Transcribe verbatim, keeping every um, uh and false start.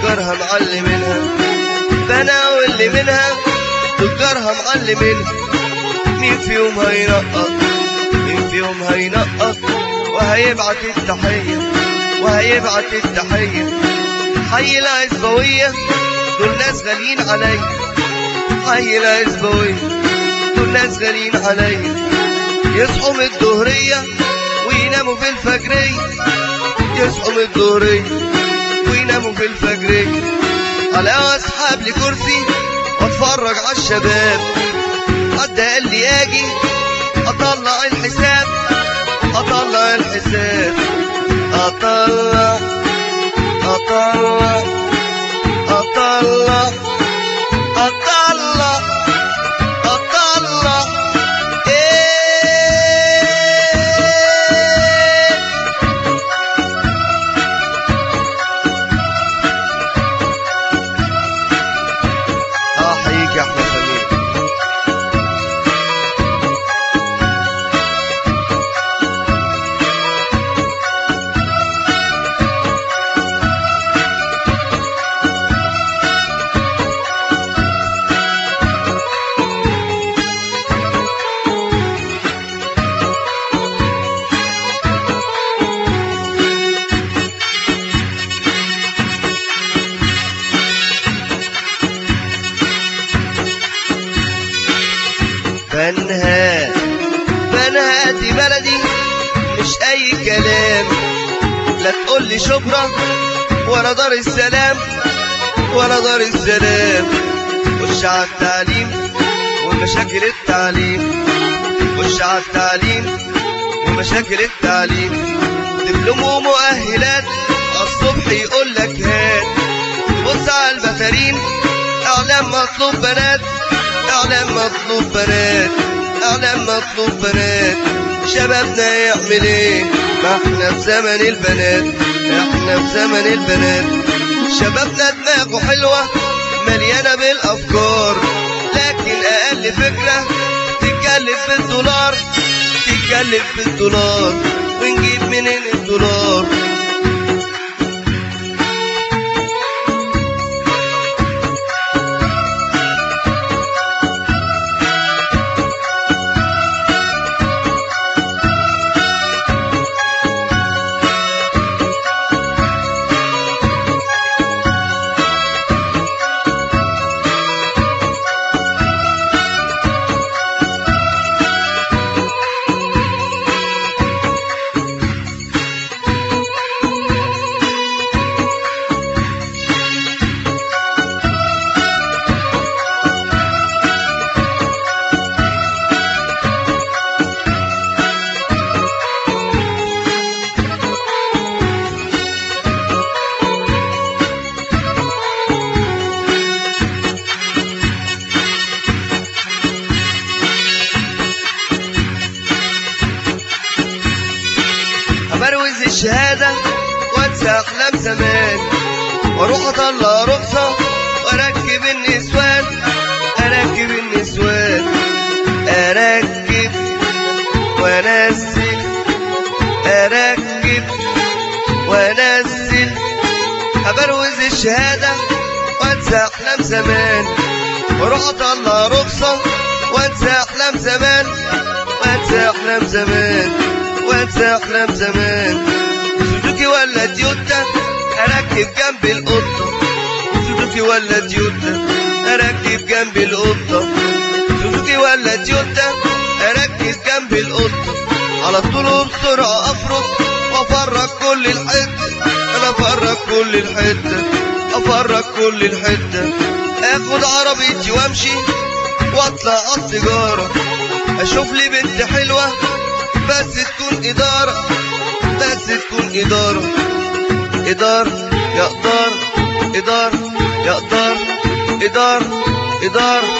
وغيرها معلمينها، بنا واللي منها تجارها معلمينها. مين فيهم هينقط مين فيهم هينقط وهيبعت التحية وهيبعت التحية. حي العزبوية دول ناس غاليين عليا، حي العزبوية دول ناس غاليين عليا. يصحوا من الظهرية ويناموا في الفجرية، يصحوا من الظهرية ويناموا في الفجرية. على اسحب لي كرسي واتفرج على الشباب، حد قال لي اجي اطلع الحساب، اطلع الحساب، اطلع اطلع اطلع اطلع اطلع ايه. احييك يا احمد سمير. بنها بنها دي بلدي مش اي كلام، لا تقول لي شبرا ولا دار السلام ولا دار السلام. خش على التعليم ومشاكل التعليم، خش على التعليم ومشاكل التعليم. دبلوم ومؤهلات الصبح يقول لك هات، بص على البتارين اعلام مطلوب بنات، اعلام مطلوب بنات، اعلام مطلوب بنات. شبابنا يعمل ايه؟ ما احنا في زمن البنات، احنا في زمن البنات. شبابنا دماغه حلوة مليانة بالافكار، لكن اقل فكرة تتكلف بالدولار، تتكلف بالدولار. ونجيب منين الدولار؟ بروز الشهادة وانسى احلام زمان، واروح اطلع رخصة واركب النسوان، اركب النسوان، اركب وانزل، اركب وانزل. بروز الشهادة وانسى احلام زمان، واروح اطلع رخصة وانسى احلام زمان، وانسى احلام زمان، وانسى احلام زمان. سوزوكي ولا تويوتا اركب جنب القطة، سوزوكي ولا تويوتا اركب جنب القطة، سوزوكي ولا تويوتا اركب جنب القطة. على طول وبسرعة افرك وافرج كل الحتة، انا افرج كل الحتة، افرج كل الحتة. اخد عربيتي وامشي واطلع على التجارة، اشوف لي بنت حلوة بس تكون إدارة، بس تكون إدارة. إدارة يا إدارة، إدارة يا إدارة، إدارة إدارة